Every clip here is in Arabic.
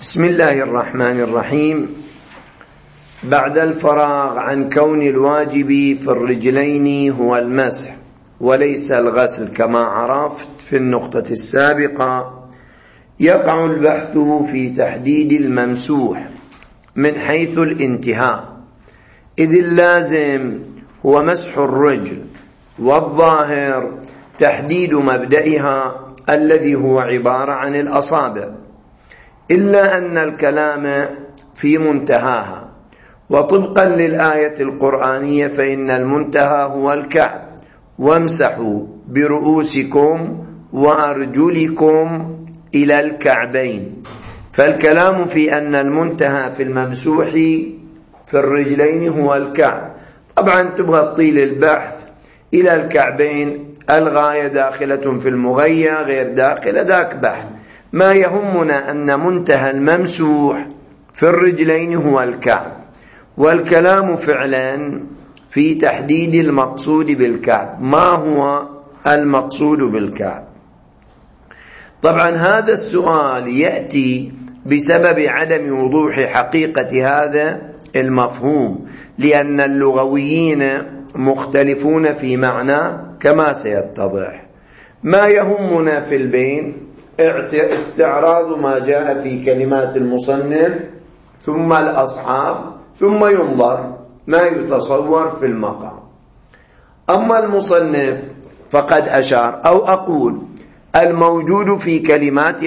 بسم الله الرحمن الرحيم. بعد الفراغ عن كون الواجب في الرجلين هو المسح وليس الغسل كما عرفت في النقطة السابقة، يقع البحث في تحديد الممسوح من حيث الانتهاء، إذ اللازم هو مسح الرجل، والظاهر تحديد مبدئها الذي هو عبارة عن الأصابع، إلا أن الكلام في منتهاها، وطبقا للآية القرآنية فإن المنتهى هو الكعب، وامسحوا برؤوسكم وأرجلكم إلى الكعبين. فالكلام في أن المنتهى في الممسوح في الرجلين هو الكعب. طبعا تبغى تطيل البحث إلى الكعبين، الغاية داخلة في المغية غير داخلة، ذاك بحث. ما يهمنا أن منتهى الممسوح في الرجلين هو الكعب، والكلام فعلا في تحديد المقصود بالكعب. ما هو المقصود بالكعب؟ طبعا هذا السؤال يأتي بسبب عدم وضوح حقيقة هذا المفهوم، لأن اللغويين مختلفون في معنى كما سيتضح. ما يهمنا في البين استعراض ما جاء في كلمات المصنف ثم الأصحاب، ثم ينظر ما يتصور في المقام. أما المصنف فقد أشار، أو أقول الموجود في كلمات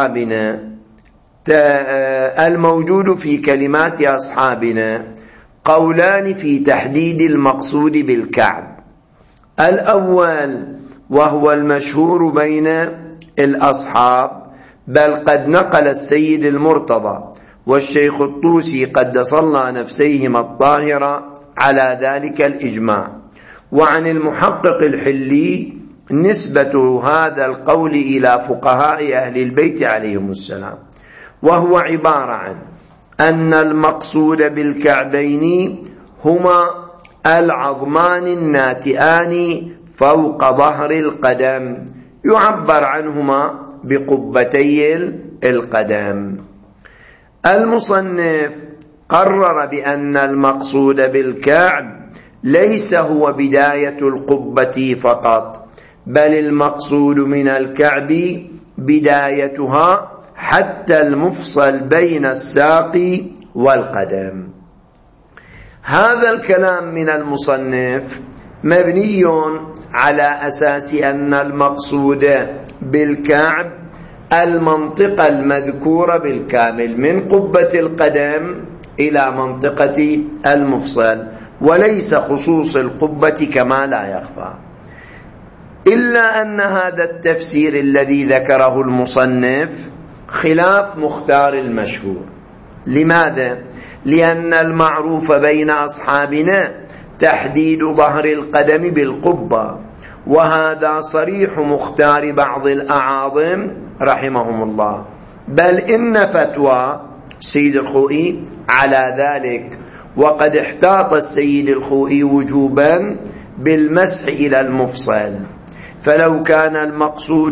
أصحابنا قولان في تحديد المقصود بالكعب. الأول وهو المشهور بين الأصحاب، بل قد نقل السيد المرتضى والشيخ الطوسي قدس الله نفسيهما الطاهرة على ذلك الإجماع، وعن المحقق الحلي نسبة هذا القول إلى فقهاء أهل البيت عليهم السلام، وهو عبارة عن أن المقصود بالكعبين هما العظمان الناتئان فوق ظهر القدم، يعبر عنهما بقبتي القدم. المصنف قرر بأن المقصود بالكعب ليس هو بداية القبة فقط، بل المقصود من الكعب بدايتها حتى المفصل بين الساق والقدم. هذا الكلام من المصنف مبني على أساس أن المقصود بالكعب المنطقة المذكورة بالكامل من قبة القدم إلى منطقة المفصل، وليس خصوص القبة كما لا يخفى. إلا أن هذا التفسير الذي ذكره المصنف خلاف مختار المشهور. لماذا؟ لأن المعروف بين أصحابنا تحديد ظهر القدم بالقبة، وهذا صريح مختار بعض الأعاظم رحمهم الله، بل إن فتوى السيد الخوئي على ذلك، وقد احتاط السيد الخوئي وجوبا بالمسح إلى المفصل. فلو كان المقصود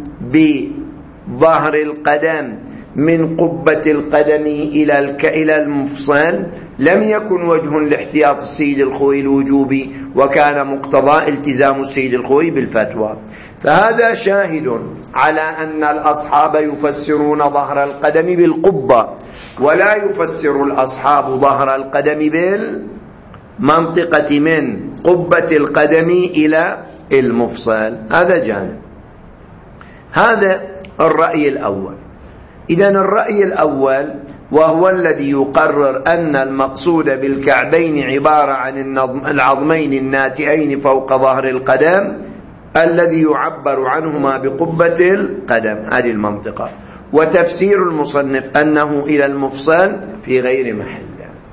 بظهر القدم من قبة القدم إلى المفصل لم يكن وجه لاحتياط السيد الخوئي الوجوبي، وكان مقتضى التزام السيد الخوئي بالفتوى. فهذا شاهد على أن الأصحاب يفسرون ظهر القدم بالقبة، ولا يفسر الأصحاب ظهر القدم بالمنطقة من قبة القدم إلى المفصل. هذا جانب. هذا الرأي الأول. إذن الرأي الأول وهو الذي يقرر أن المقصود بالكعبين عبارة عن العظمين الناتئين فوق ظهر القدم الذي يعبر عنهما بقبة القدم، هذه المنطقة. وتفسير المصنف أنه إلى المفصل في غير محل.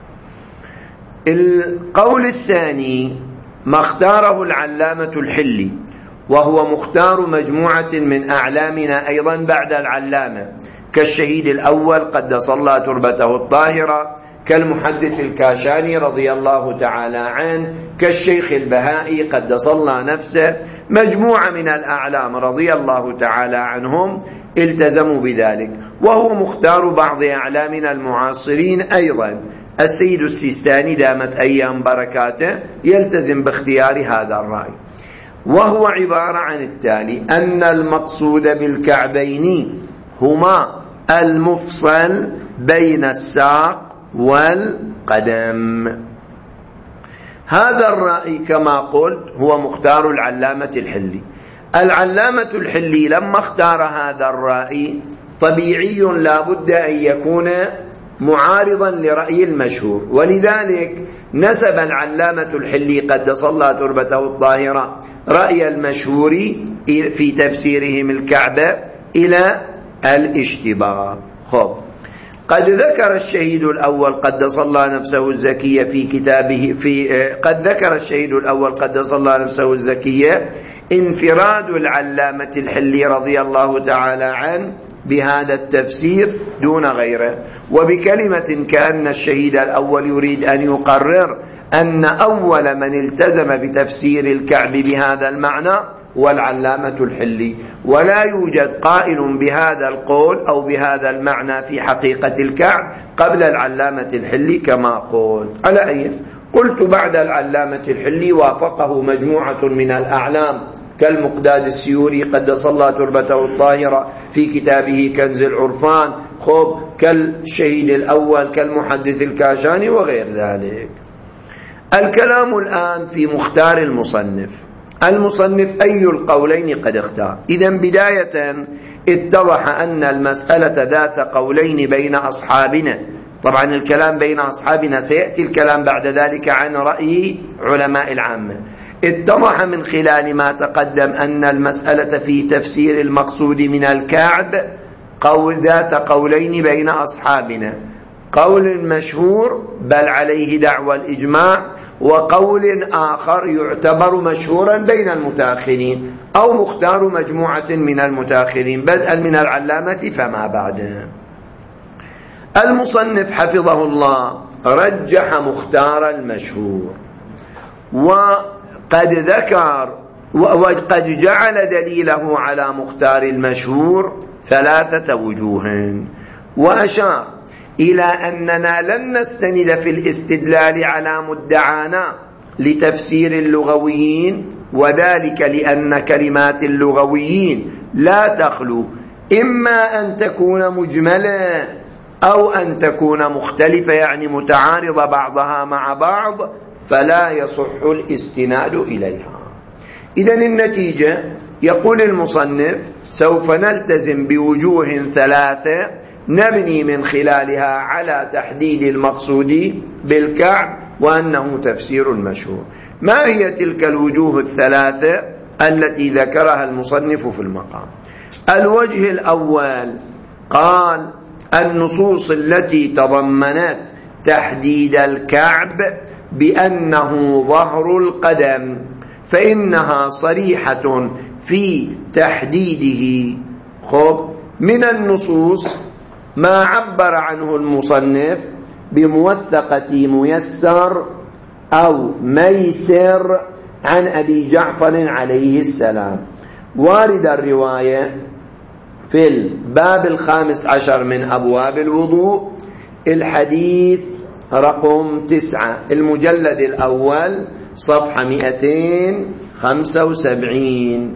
القول الثاني ما اختاره العلامة الحلي، وهو مختار مجموعة من أعلامنا أيضا بعد العلامة، كالشهيد الأول قدس الله تربته الطاهرة، كالمحدث الكاشاني رضي الله تعالى عنه، كالشيخ البهائي قدس الله نفسه، مجموعة من الأعلام رضي الله تعالى عنهم التزموا بذلك. وهو مختار بعض أعلامنا المعاصرين أيضا. السيد السيستاني دامت أيام بركاته يلتزم باختيار هذا الرأي، وهو عبارة عن التالي: أن المقصود بالكعبين هما المفصل بين الساق والقدم. هذا الرأي كما قلت هو مختار العلامة الحلي. العلامة الحلي لما اختار هذا الرأي طبيعي لا بد أن يكون معارضا لرأي المشهور، ولذلك نسب العلامة الحلي قدس الله تربته الطاهرة رأي المشهور في تفسيرهم الكعبة إلى الاشتباه. قد ذكر الشهيد الأول قدس الله نفسه الزكية في كتابه قد ذكر الشهيد الأول قدس الله نفسه الزكية انفراد العلامة الحلي رضي الله تعالى عنه بهذا التفسير دون غيره، وبكلمة كأن الشهيد الأول يريد أن يقرر أن أول من التزم بتفسير الكعب بهذا المعنى والعلامة الحلي، ولا يوجد قائل بهذا القول أو بهذا المعنى في حقيقة الكعب قبل العلامة الحلي كما قلت. على أي قلت بعد العلامة الحلي وافقه مجموعة من الأعلام كالمقداد السيوري قدس الله تربته الطاهرة في كتابه كنز العرفان، كالشهيد الأول، كالمحدث الكاشاني وغير ذلك. الكلام الآن في مختار المصنف أي القولين قد اختار. إذن بداية اتضح أن المسألة ذات قولين بين أصحابنا. طبعا الكلام بين أصحابنا سيأتي الكلام بعد ذلك عن رأي علماء العامة. اتضح من خلال ما تقدم أن المسألة في تفسير المقصود من الكعب ذات قولين بين أصحابنا: قول مشهور بل عليه دعوى الإجماع، وقول آخر يعتبر مشهورا بين المتأخرين أو مختار مجموعة من المتأخرين بدءا من العلامة فما بعده. المصنف حفظه الله رجح مختار المشهور، وقد جعل دليله على مختار المشهور 3 وجوه، وأشار إلى أننا لن نستند في الاستدلال على مدعانا لتفسير اللغويين، وذلك لأن كلمات اللغويين لا تخلو إما أن تكون مجملة أو أن تكون مختلفة، يعني متعارضة بعضها مع بعض، فلا يصح الاستناد إليها. إذن النتيجة يقول المصنف سوف نلتزم بوجوه 3 نبني من خلالها على تحديد المقصود بالكعب وأنه تفسير مشهور. ما هي تلك الوجوه 3 التي ذكرها المصنف في المقام؟ الوجه الأول قال: النصوص التي تضمنت تحديد الكعب بأنه ظهر القدم فإنها صريحة في تحديده. من النصوص ما عبر عنه المصنف بموثقة ميسر أو ميسر عن أبي جعفر عليه السلام. وارد الرواية في الباب 15 من أبواب الوضوء، الحديث رقم 9، المجلد الأول، صفحة 275.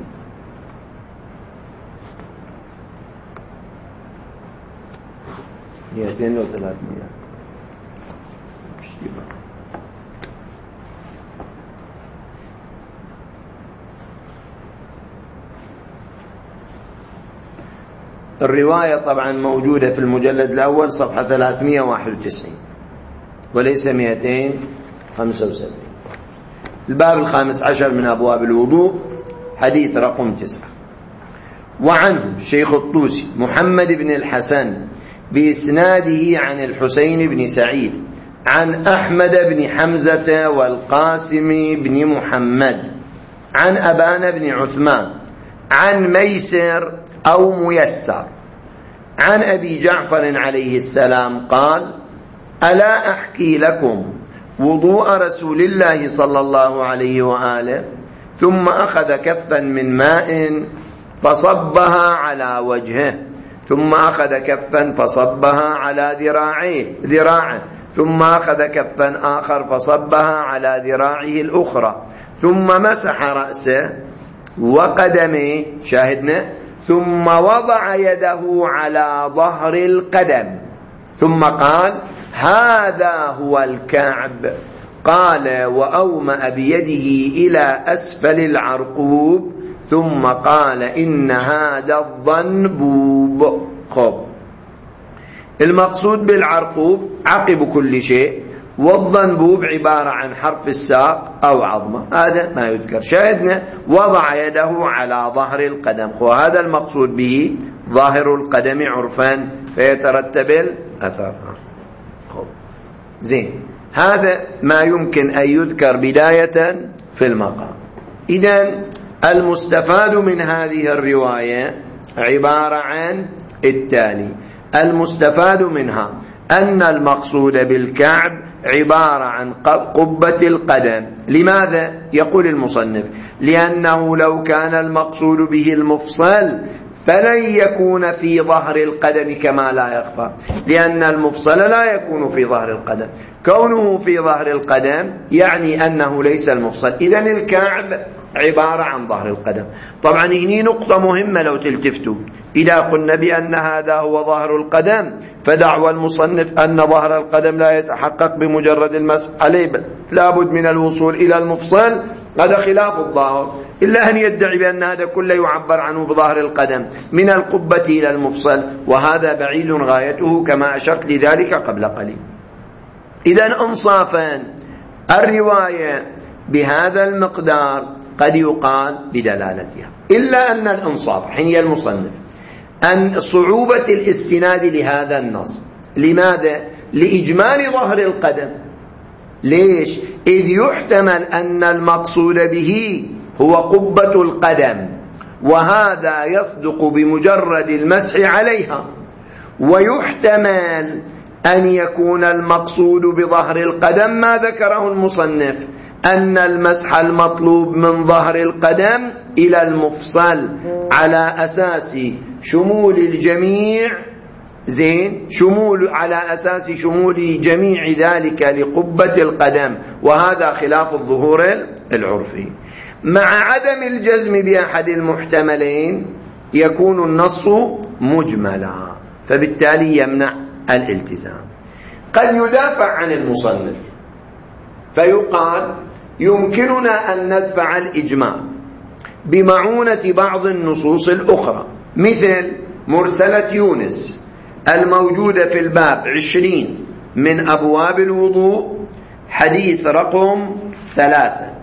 الرواية طبعا موجودة في المجلد الأول صفحة 391 وليس 275. الباب 15 من أبواب الوضوء، حديث رقم 9. وعنه شيخ الطوسي محمد بن الحسن بإسناده عن الحسين بن سعيد عن أحمد بن حمزة والقاسم بن محمد عن أبان بن عثمان عن ميسر أو ميسر عن أبي جعفر عليه السلام قال: ألا أحكي لكم وضوء رسول الله صلى الله عليه وآله؟ ثم أخذ كفا من ماء فصبها على وجهه، ثم أخذ كفا فصبها على ذراعه، ثم أخذ كفا آخر فصبها على ذراعه الأخرى، ثم مسح رأسه وقدمه، شاهدنا، ثم وضع يده على ظهر القدم، ثم قال: هذا هو الكعب. قال: وأومأ بيده إلى أسفل العرقوب، ثم قال: إن هذا الضنبوب. خب، المقصود بالعرقوب عقب كل شيء، والضنبوب عبارة عن حرف الساق أو عظمة، هذا ما يذكر. شاهدنا وضع يده على ظهر القدم، وهذا المقصود به ظاهر القدم عرفا، فيترتب الأثر. زين، هذا ما يمكن أن يذكر بداية في المقام. إذن المستفاد من هذه الرواية عبارة عن التالي: المستفاد منها أن المقصود بالكعب عبارة عن قبة القدم. لماذا؟ يقول المصنف: لأنه لو كان المقصود به المفصل فلن يكون في ظهر القدم كما لا يخفى، لأن المفصل لا يكون في ظهر القدم، كونه في ظهر القدم يعني أنه ليس المفصل. إذن الكعب عبارة عن ظهر القدم. طبعا هنا نقطة مهمة لو تلتفتوا، إذا قلنا بأن هذا هو ظهر القدم فدعوى المصنف أن ظهر القدم لا يتحقق بمجرد المسح عليه، لابد من الوصول إلى المفصل، هذا خلاف الظاهر، إلا أن يدعي بأن هذا كله يعبر عنه بظهر القدم من القبة إلى المفصل، وهذا بعيد غايته كما أشرت لذلك قبل قليل. إذن إنصافا الرواية بهذا المقدار قد يقال بدلالتها، إلا أن الإنصاف حين المصنف أن صعوبة الاستناد لهذا النص. لماذا؟ لإجمال ظهر القدم. ليش؟ إذ يحتمل أن المقصود به هو قبة القدم، وهذا يصدق بمجرد المسح عليها، ويحتمل أن يكون المقصود بظهر القدم ما ذكره المصنف، أن المسح المطلوب من ظهر القدم إلى المفصل على أساس شمول الجميع، زين، على أساس شمول جميع ذلك لقبة القدم، وهذا خلاف الظهور العرفي. مع عدم الجزم بأحد المحتملين يكون النص مجملا، فبالتالي يمنع الالتزام. قد يدافع عن المصنف فيقال: يمكننا أن ندفع الإجماع بمعونة بعض النصوص الأخرى، مثل مرسلة يونس الموجودة في الباب 20 من أبواب الوضوء، حديث رقم 3،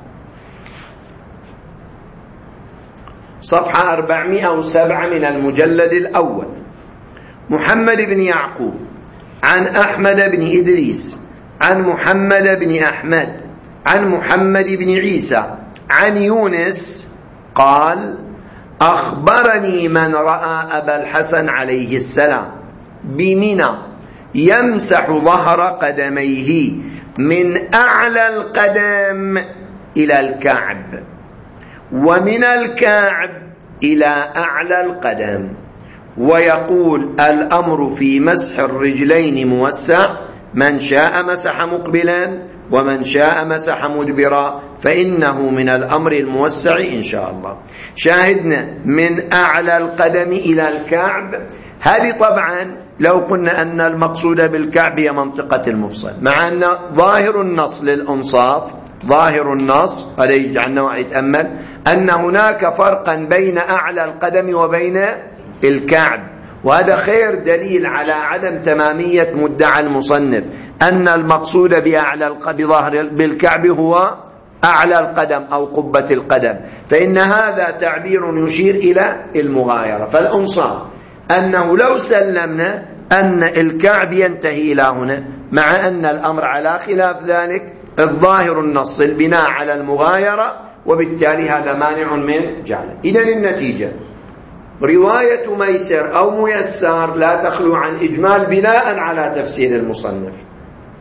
صفحة 407 من المجلد الأول. محمد بن يعقوب عن أحمد بن إدريس عن محمد بن أحمد عن محمد بن عيسى عن يونس قال: أخبرني من رأى أبا الحسن عليه السلام بمنى يمسح ظهر قدميه من أعلى القدم إلى الكعب، ومن الكعب إلى أعلى القدم، ويقول: الأمر في مسح الرجلين موسع، من شاء مسح مقبلا ومن شاء مسح مدبرا، فإنه من الأمر الموسع إن شاء الله. شاهدنا من أعلى القدم إلى الكعب، هذه طبعا لو قلنا أن المقصود بالكعب هي منطقة المفصل، مع أن ظاهر النص للأنصاف، ظاهر النص هذا يجعلنا يتأمل أن هناك فرقا بين أعلى القدم وبين الكعب، وهذا خير دليل على عدم تمامية مدعى المصنف أن المقصود بالكعب هو أعلى القدم أو قبة القدم، فإن هذا تعبير يشير إلى المغايرة. فالأنصاف أنه لو سلمنا أن الكعب ينتهي إلى هنا، مع أن الأمر على خلاف ذلك، الظاهر النص البناء على المغايرة، وبالتالي هذا مانع من جعله. إذن النتيجة رواية ميسر أو ميسار لا تخلو عن إجمال بناء على تفسير المصنف.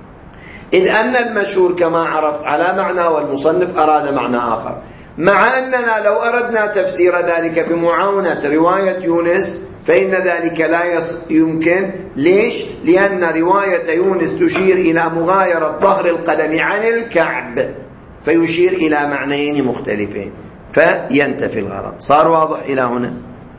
إذ أن المشهور كما عرفت على معنى والمصنف أراد معنى آخر، مع أننا لو أردنا تفسير ذلك بمعاونة رواية يونس فإن ذلك لا يمكن. ليش؟ لأن رواية يونس تشير إلى مغايرة ظهر القدم عن الكعب، فيشير إلى معنيين مختلفين فينتفي الغرض. صار واضح إلى هنا؟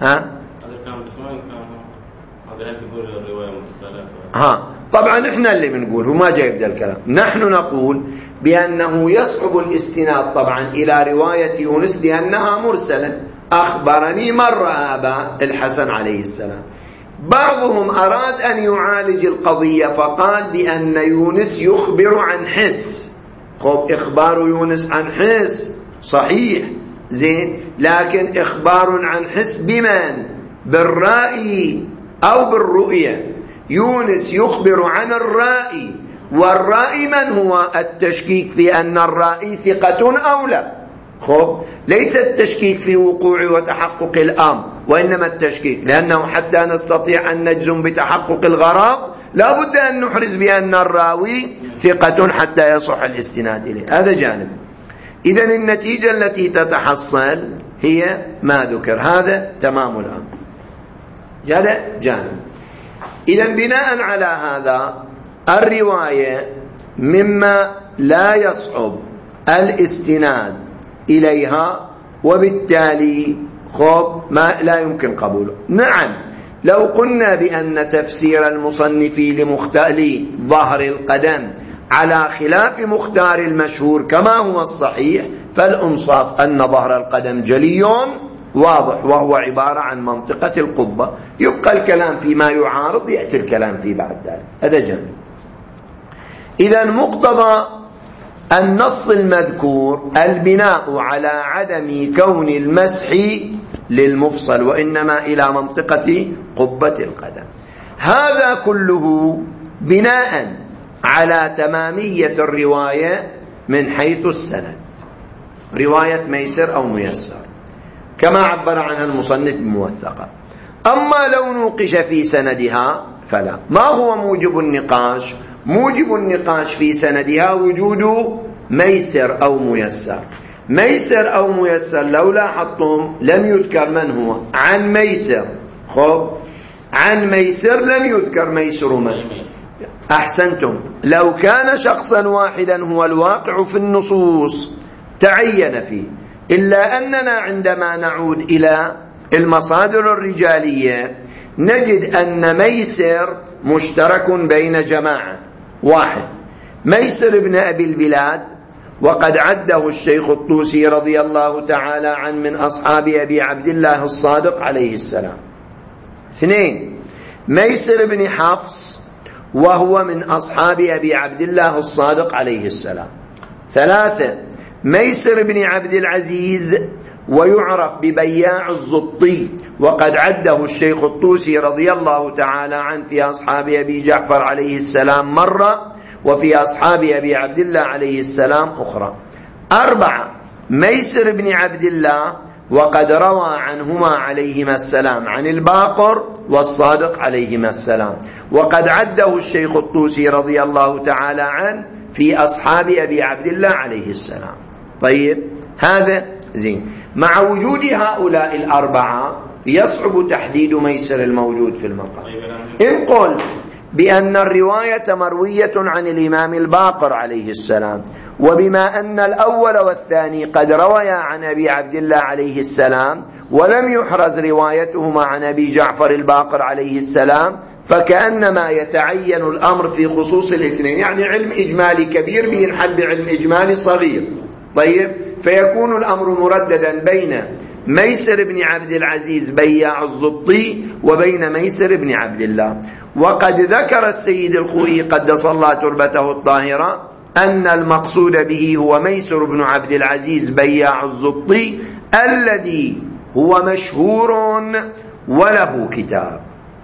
طبعا احنا اللي بنقول، هو ما جاي يبدأ الكلام. نحن نقول بأنه يصعب الاستناد طبعا إلى رواية يونس لأنها مرسلة. أخبرني مرة أبا الحسن عليه السلام. بعضهم أراد أن يعالج القضية فقال بأن يونس يخبر عن حس. خب إخبار يونس عن حس صحيح زين، لكن إخبار عن حس بمن؟ بالرأي أو بالرؤية. يونس يخبر عن الرأي، والرأي من هو؟ التشكيك في أن الرأي ثقة أو لا. خب ليس التشكيك في وقوع وتحقق الأمر، وإنما التشكيك لأنه حتى نستطيع أن نجزم بتحقق الغرض لا بد أن نحرز بأن الراوي ثقة حتى يصح الاستناد إليه. هذا جانب. إذن النتيجة التي تتحصل هي ما ذكر، هذا تمام الأمر. هذا جانب. إذن بناء على هذا الرواية مما لا يصعب الاستناد إليها، وبالتالي ما لا يمكن قبوله. نعم لو قلنا بأن تفسير المصنف لظهر القدم على خلاف مختار المشهور كما هو الصحيح، فالإنصاف أن ظهر القدم جلي واضح وهو عبارة عن منطقة القبة. يبقى الكلام فيما يعارض، يأتي الكلام في بعد ذلك. هذا جانب. إذن مقتضى النص المذكور البناء على عدم كون المسح للمفصل وإنما إلى منطقة قبة القدم. هذا كله بناء على تمامية الرواية من حيث السند، رواية ميسر أو ميسر كما عبر عنها المصنف بموثقة. أما لو نوقش في سندها فلا. ما هو موجب النقاش؟ موجب النقاش في سندها وجود ميسر أو ميسر. ميسر أو ميسر لو لاحظتم لم يذكر من هو عن ميسر. عن ميسر لم يذكر ميسر من. أحسنتم. لو كان شخصا واحدا هو الواقع في النصوص تعين فيه، إلا أننا عندما نعود إلى المصادر الرجالية نجد أن ميسر مشترك بين جماعة. واحد ميسر بن أبي البلاد، وقد عده الشيخ الطوسي رضي الله تعالى عنه من أصحاب أبي عبد الله الصادق عليه السلام. اثنين ميسر بن حفص، وهو من أصحاب أبي عبد الله الصادق عليه السلام. ثلاثة ميسر بن عبد العزيز، ويعرف ببياع الزطي، وقد عده الشيخ الطوسي رضي الله تعالى عنه في أصحاب أبي جعفر عليه السلام مرة، وفي أصحاب أبي عبد الله عليه السلام أخرى. أربعة ميسر بن عبد الله، وقد روى عنهما عليهما السلام عن الباقر والصادق عليهما السلام، وقد عده الشيخ الطوسي رضي الله تعالى عنه في أصحاب أبي عبد الله عليه السلام. طيب هذا زين. مع وجود هؤلاء الأربعة يصعب تحديد ميسر الموجود في المقام. إن قل بأن الرواية مروية عن الإمام الباقر عليه السلام، وبما أن الأول والثاني قد رويا عن أبي عبد الله عليه السلام ولم يحرز روايتهما عن أبي جعفر الباقر عليه السلام، فكأنما يتعين الأمر في خصوص الاثنين، يعني علم إجمالي كبير بينحل بعلم إجمالي صغير. طيب فيكون الأمر مرددا بين ميسر بن عبد العزيز بياع الزطي وبين ميسر بن عبد الله. وقد ذكر السيد الخوئي قدس الله تربته الطاهرة أن المقصود به هو ميسر بن عبد العزيز بياع الزطي الذي هو مشهور وله كتاب.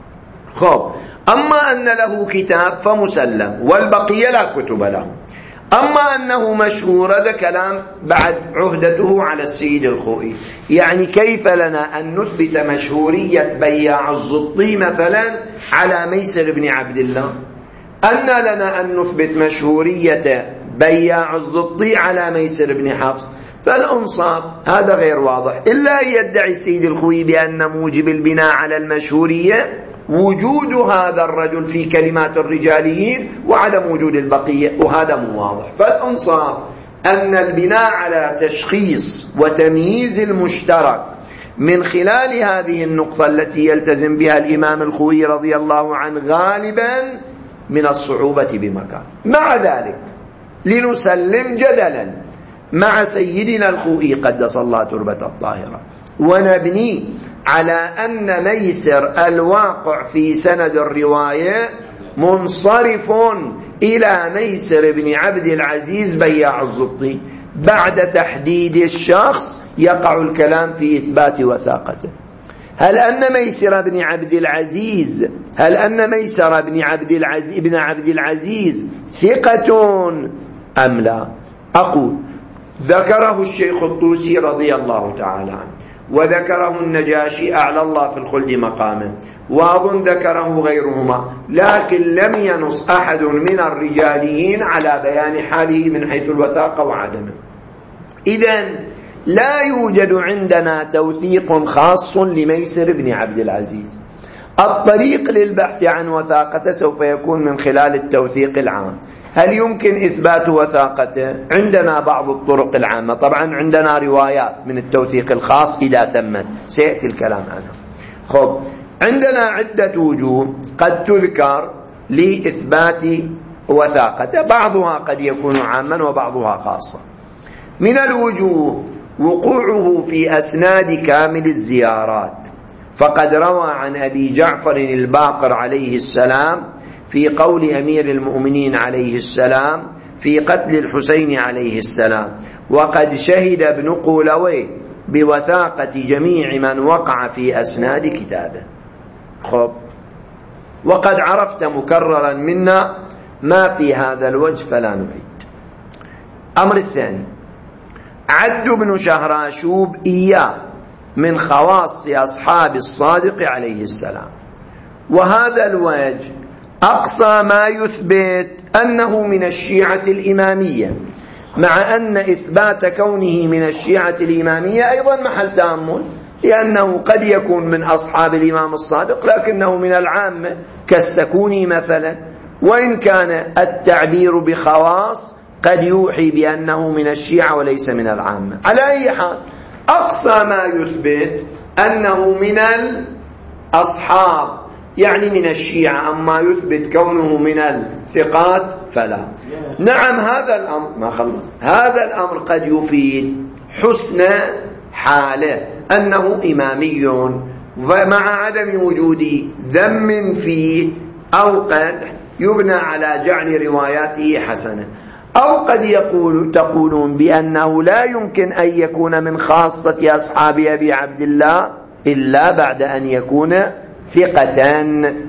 أما أن له كتاب فمسلم، والبقية لا كتب له. أما أنه مشهور هذا كلام بعد عهدته على السيد الخوئي. يعني كيف لنا أن نثبت مشهورية بياع الزطي مثلا على ميسر بن عبد الله؟ أن لنا أن نثبت مشهورية بياع الزطي على ميسر بن حفص، فالأنصاف هذا غير واضح. إلا يدعي السيد الخوي بأن موجب البناء على المشهورية وجود هذا الرجل في كلمات الرجاليين وعدم وجود البقية، وهذا مو واضح. فالأنصاف أن البناء على تشخيص وتمييز المشترك من خلال هذه النقطة التي يلتزم بها الإمام الخوي رضي الله عنه غالبا من الصعوبة بمكان. مع ذلك لنسلم جدلا مع سيدنا الخوي قدس الله تربة الطاهرة ونبني على أن ميسر الواقع في سند الرواية منصرف إلى ميسر بن عبد العزيز بياع الزطي. بعد تحديد الشخص يقع الكلام في إثبات وثاقته. هل أن ميسر بن عبد العزيز ثقة أم لا؟ أقول ذكره الشيخ الطوسي رضي الله تعالى عنه، وذكره النجاشي أعلى الله في الخلد مقامه، وأظن ذكره غيرهما، لكن لم ينص أحد من الرجاليين على بيان حاله من حيث الوثاقة وعدمه. إذن لا يوجد عندنا توثيق خاص لميسر بن عبد العزيز. الطريق للبحث عن وثاقته سوف يكون من خلال التوثيق العام. هل يمكن إثبات وثاقته؟ عندنا بعض الطرق العامة، طبعا عندنا روايات من التوثيق الخاص إذا تمت، سيأتي الكلام عنها. خب، عندنا عدة وجوه قد تذكر لإثبات وثاقته، بعضها قد يكون عاما وبعضها خاصا. من الوجوه وقوعه في أسناد كامل الزيارات، فقد روى عن أبي جعفر الباقر عليه السلام في قول أمير المؤمنين عليه السلام في قتل الحسين عليه السلام، وقد شهد ابن قولوي بوثاقة جميع من وقع في أسناد كتابه. خب، وقد عرفت مكررا منا ما في هذا الوجه فلا نعيد. أمر الثاني، عد بن شهراشوب إياه من خواص أصحاب الصادق عليه السلام، وهذا الوجه أقصى ما يثبت أنه من الشيعة الإمامية، مع أن إثبات كونه من الشيعة الإمامية أيضا محل تأمل، لأنه قد يكون من أصحاب الإمام الصادق لكنه من العامة كالسكوني مثلا، وإن كان التعبير بخواص قد يوحي بأنه من الشيعة وليس من العامة. على أي حال أقصى ما يثبت أنه من الأصحاب، يعني من الشيعة، أما يثبت كونه من الثقات فلا. نعم، هذا الأمر ما خلص، هذا الأمر قد يفيد حسن حاله أنه إمامي، ومع عدم وجود ذم فيه أو قدح يبنى على جعل رواياته حسنة. أو قد تقولون بأنه لا يمكن أن يكون من خاصة أصحاب أبي عبد الله إلا بعد أن يكون ثقة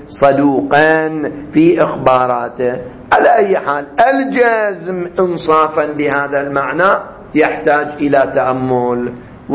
صدوقا في إخباراته. على أي حال الجازم إنصافا بهذا المعنى يحتاج إلى تأمل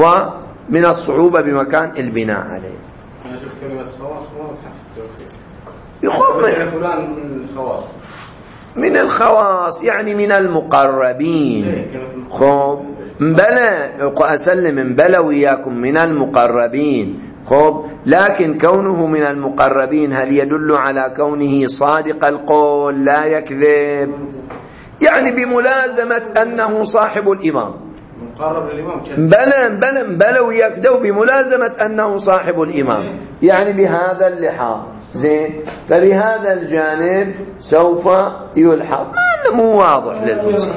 ومن الصعوبة بمكان البناء عليه. أنا شوف كلمة خواص واضحة في التوفيق، يخوف فلان من الخواص، من الخواص يعني من المقربين. خب بلى أسلم بلى وياكم من المقربين. خب، لكن كونه من المقربين هل يدل على كونه صادق القول لا يكذب؟ يعني بملازمة أنه صاحب الإمام، مقرب للإمام، بلى ويكذب بملازمة أنه صاحب الإمام، يعني بهذا اللحاظ زين. فبهذا الجانب سوف يلحق. مو واضح للإنسان،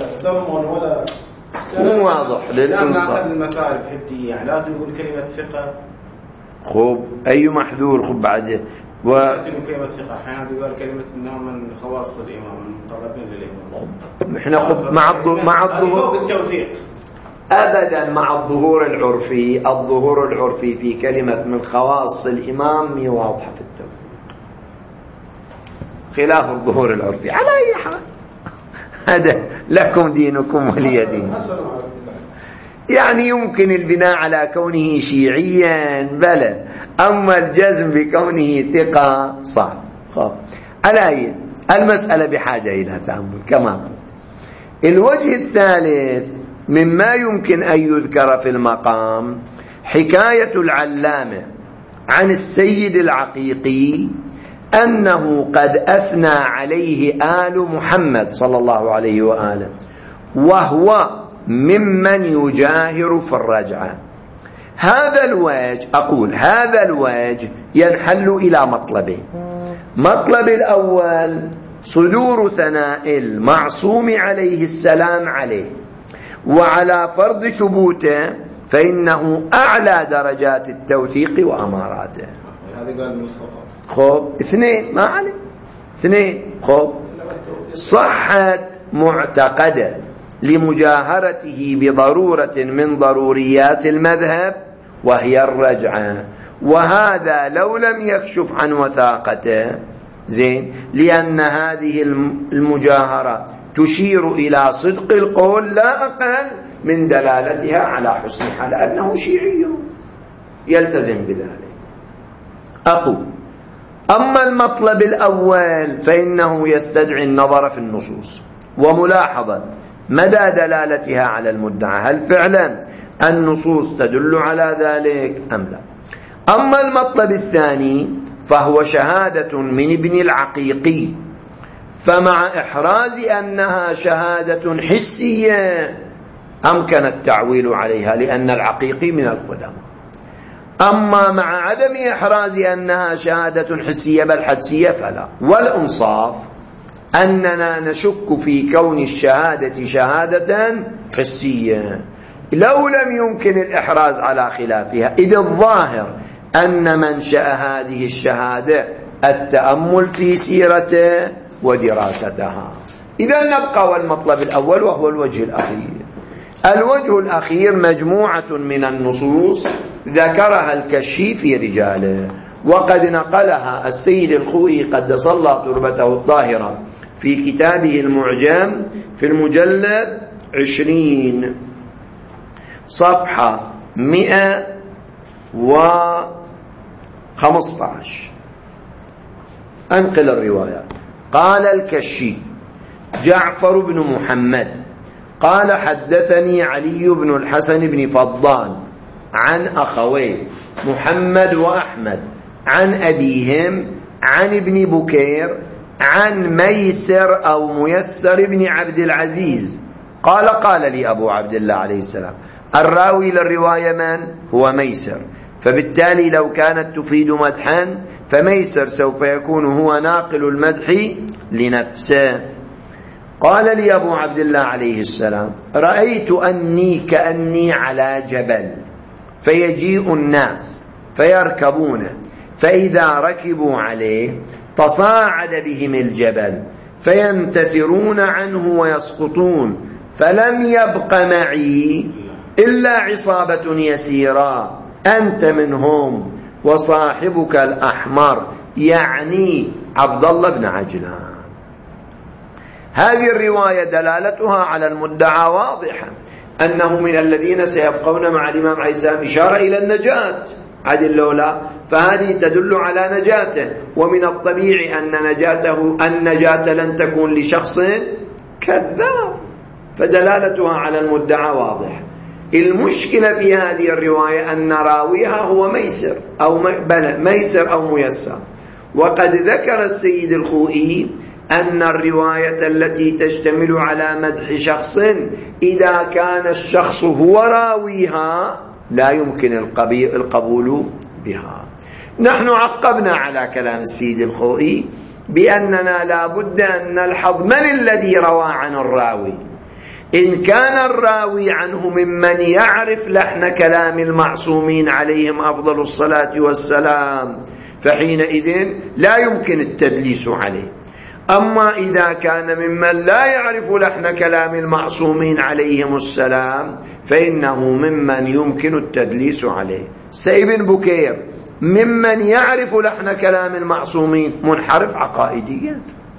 مو واضح للإنسان. المسائل بحدية يعني لازم يقول كلمة ثقة. خب، أي محذور خب بعده كلمة ثقة أحيانا يقول كلمة إنه من خواص الإمام، من مقربين للإمام. إحنا خب مع الظهور التوثيق أبدا، مع الظهور العرفي في كلمة من خواص الإمام واضحة في التوثيق، خلاف الظهور العرفي. على أي حال هذا لكم دينكم ولي دين. يعني يمكن البناء على كونه شيعيا بلى، أما الجزم بكونه ثقة صعب. على أي المسألة بحاجة إلى تأمل كما قلت. الوجه الثالث مما يمكن أن يذكر في المقام حكاية العلامة عن السيد العقيقي أنه قد أثنى عليه آل محمد صلى الله عليه وآله، وهو ممن يجاهر في الرجعة. هذا الوجه، أقول هذا الوجه ينحل إلى مطلبين. مطلب الأول صدور ثناء المعصوم عليه السلام عليه، وعلى فرض ثبوته فإنه أعلى درجات التوثيق وأماراته. هذا قال خب اثنين ما عليه، اثنين خب صحة معتقدة لمجاهرته بضرورة من ضروريات المذهب وهي الرجعة، وهذا لو لم يكشف عن وثاقته زين، لأن هذه المجاهرة تشير إلى صدق القول لا أقل من دلالتها على حسنها، لأنه شيعي يلتزم بذلك. أقول أما المطلب الأول فإنه يستدعي النظر في النصوص وملاحظة مدى دلالتها على المدعى، هل فعلا النصوص تدل على ذلك أم لا. أما المطلب الثاني فهو شهادة من ابن العقيقي، فمع إحراز أنها شهادة حسية أمكن التعويل عليها لأن العقيقي من القدماء. أما مع عدم إحراز أنها شهادة حسية بل حدسية فلا. والإنصاف أننا نشك في كون الشهادة شهادة حسية لو لم يمكن الإحراز على خلافها، إذ الظاهر أن منشأ هذه الشهادة التأمل في سيرته ودراستها. إذا نبقى والمطلب الأول وهو الوجه الأخير. الوجه الأخير مجموعة من النصوص ذكرها الكشي في رجاله، وقد نقلها السيد الخوئي قدس الله تربته الطاهرة في كتابه المعجم في المجلد 20 صفحة 115. أنقل الروايات. قال الكشي: جعفر بن محمد قال حدثني علي بن الحسن بن فضال عن أخويه محمد وأحمد عن أبيهم عن ابن بكير عن ميسر أو ميسر بن عبد العزيز قال لي أبو عبد الله عليه السلام. الراوي للرواية من؟ هو ميسر، فبالتالي لو كانت تفيد مدحا فميسر سوف يكون هو ناقل المدح لنفسه. قال لي أبو عبد الله عليه السلام: رأيت أني كأني على جبل، فيجيء الناس فيركبونه، فإذا ركبوا عليه تصاعد بهم الجبل فينتثرون عنه ويسقطون، فلم يبق معي إلا عصابة يسيرة، أنت منهم وصاحبك الأحمر، يعني عبد الله بن عجلان. هذه الرواية دلالتها على المدعى واضحة، أنه من الذين سيبقون مع الإمام عيسى، إشارة إلى النجاة. عدل لولا فهذه تدل على نجاته، ومن الطبيعي أن النجاة لن تكون لشخص كذاب، فدلالتها على المدعى واضحة. المشكلة في هذه الرواية أن راويها هو ميسر أو ميسر، وقد ذكر السيد الخوئي أن الرواية التي تشتمل على مدح شخص إذا كان الشخص هو راويها لا يمكن القبول بها. نحن عقبنا على كلام السيد الخوئي بأننا لا بد أن نلحظ من الذي روى عن الراوي. إن كان الراوي عنه ممن يعرف لحن كلام المعصومين عليهم أفضل الصلاة والسلام فحينئذ لا يمكن التدليس عليه. أما إذا كان ممن لا يعرف لحن كلام المعصومين عليهم السلام فإنه ممن يمكن التدليس عليه. ابن بكير ممن يعرف لحن كلام المعصومين، منحرف عقائديا.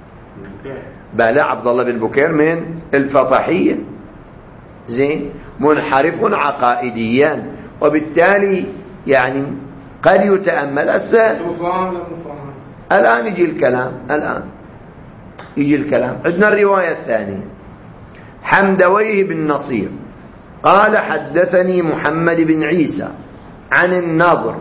بلى عبد الله بن بكير من الفطحية، زين، منحرف عقائديا، وبالتالي يعني قد يتأمل الآن يجي الكلام. الآن يجي الكلام. عندنا الرواية الثانية: حمدويه بن نصير قال حدثني محمد بن عيسى عن النضر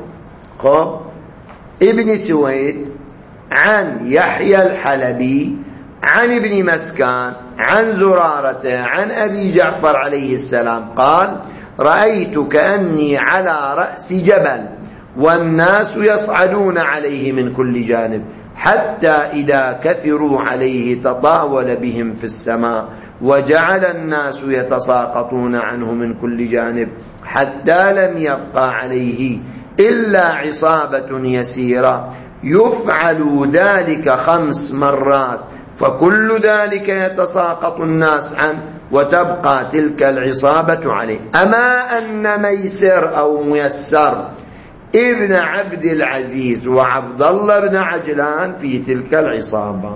ابن سويد عن يحيى الحلبي عن ابن مسكان عن زرارة عن أبي جعفر عليه السلام قال: رأيت كأني على رأس جبل والناس يصعدون عليه من كل جانب، حتى إذا كثروا عليه تطاول بهم في السماء، وجعل الناس يتساقطون عنه من كل جانب، حتى لم يبقى عليه إلا عصابة يسيرة، يفعل ذلك 5 مرات، فكل ذلك يتساقط الناس عنه، وتبقى تلك العصابة عليه. أما أن ميسر أو ميسر ابن عبد العزيز وعبد الله بن عجلان في تلك العصابة،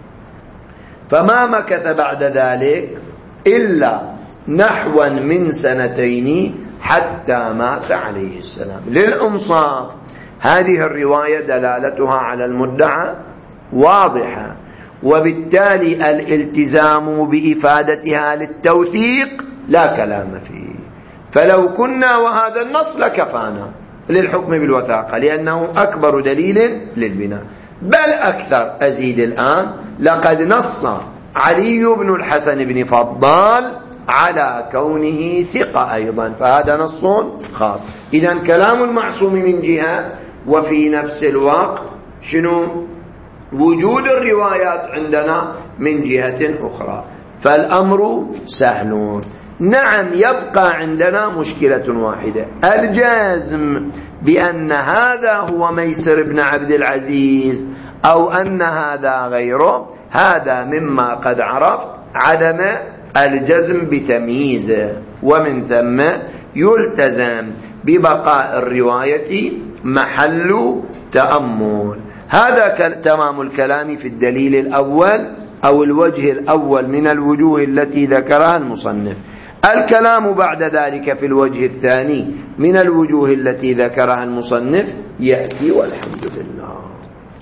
فما مكث بعد ذلك إلا نحوا من 2 حتى مات عليه السلام. للإنصاف هذه الرواية دلالتها على المدعى واضحة، وبالتالي الالتزام بإفادتها للتوثيق لا كلام فيه. فلو كنا وهذا النص لكفانا للحكم بالوثاقة، لأنه أكبر دليل للبناء. بل أكثر، أزيد الآن: لقد نص علي بن الحسن بن فضال على كونه ثقة أيضا، فهذا نص خاص. إذن كلام المعصوم من جهة، وفي نفس الوقت شنو؟ وجود الروايات عندنا من جهة أخرى، فالأمر سهل. نعم، يبقى عندنا مشكلة واحدة: الجازم بأن هذا هو ميسر بن عبد العزيز أو أن هذا غيره، هذا مما قد عرفت عدم الجزم بتمييزه، ومن ثم يلتزم ببقاء الرواية محل تأمل. هذا تمام الكلام في الدليل الأول أو الوجه الأول من الوجوه التي ذكرها المصنف. الكلام بعد ذلك في الوجه الثاني من الوجوه التي ذكرها المصنف يأتي، والحمد لله.